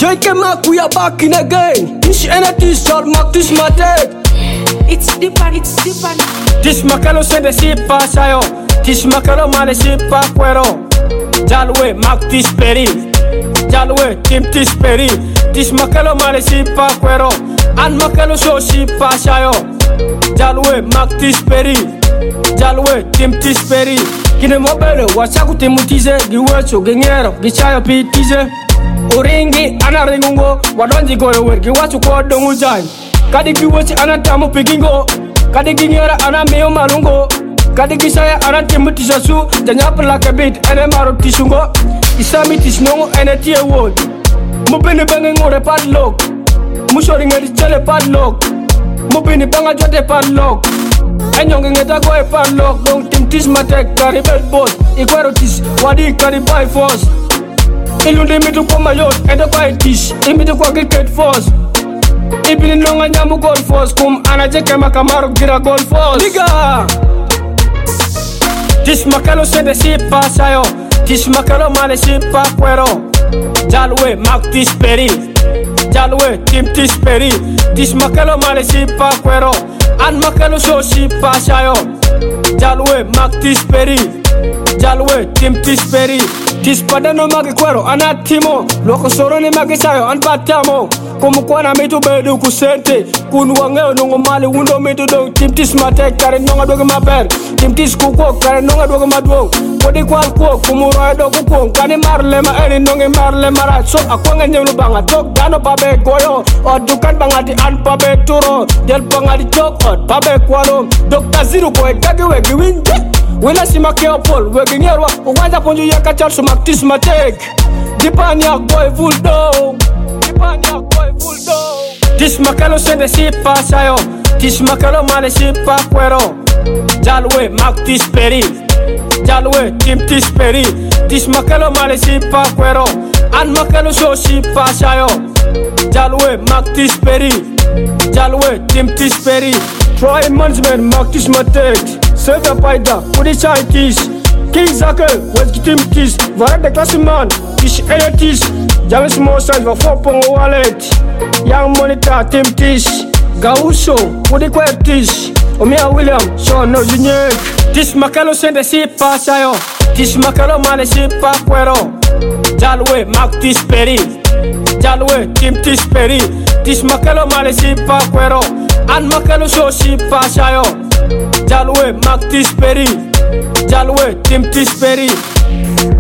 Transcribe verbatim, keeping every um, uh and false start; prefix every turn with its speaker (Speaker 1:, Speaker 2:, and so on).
Speaker 1: Drake Mac, we are back in again. This energy shall mark this my dead.
Speaker 2: It's deeper, it's deeper.
Speaker 1: This makalo sende si pasayo. This makalo male si pa cuero. Jalwe Mac this peri. Jalwe Tim this peri. This makalo male si pa cuero. An makalo so si pasayo. Jalwe Mac this peri. Jalwe Tim this peri. Kine mobile wasaku timutize. Giwecho gengero gichayo pitize. Oringi anaringungo wadonji goyo wergi wachu kwa dongu jai. Kadi giwechi anatamu pigingo. Kadi gingera anameo malungo. Kadi gisaya anatimutisha su. Janyapa like a bit ene maro tishungo. Isami tishnongo ene tiye word. Mubini bangi ngore padlock. Mushori ngeri chele padlock. Mubini banga jote padlock. Enyonge ngeta goe padlock. Dong tim tis matek kari belt boss. Ikwero tis wadi kari by force. Ilundi mitu kwa mayot ende kwa itish. Imitu kwa cricket force. Ibini nonga nyamu gold force. Kum anajeke makamaro gira gold force. Nigga Tish makalo sende si pasayo. Tish makalo male si pa cuero. Jalwe Mac tish peri. Jalwe Tim tish peri. Tish makalo male si pa cuero. An makalo so si pasayo. Jalwe Mac tish peri. Jalwe Tim tish peri. Tish padano magi cuero anatimo. Loko soro ni magi sayo an batamo. Kumu kwa na mitu bedu kusente. Kunu wangeo nungo mali undo mitu dong. Tim tish matek kare nonga doge maber. Tim tish kuko kare nonga doge madwong. Kodi kwa alkuo kumuro edo kukong. Kani marle ma eni nongi marle mara. So akwanga nyelu banga tok dano pabe goyo. Odukan banga di an pabe turo. Del banga di chok od pabe kwalo. Dokta ziru kwe kage wegi winje. Wila sima keo pol wegi ngerwa. Uwanja ponju yaka chal sumak tish matek. Dipani ak boy full dong. Dipani ak boy full dong. Tish makalo sende si pasayo. Tish makalo male si pa cuero. Jalwe Mac tish peri. Jalwe Tim tish peri. Tish makalo male si pa cuero. An makalo so si pasayo. Jalwe Mac tish peri. Jalwe Tim tish peri. Try management Mac tish matek. Save a paida kudi chai tish. King Zake wes Tim tish. Varak de classman tish ene tish. James small size va four pongo wallet. Young monitor Tim tish. Gaucho kudi kwe tish. Omia William Sean no junior. Tish makalo sende si pasayo. Tish makalo male si pa cuero. Jalwe Mac tish peri. Jalwe Tim tish peri. Tish makalo male si pa cuero. An makalo so si pasayo. Jalwe Mac tish peri. Jalwe Tim tish peri.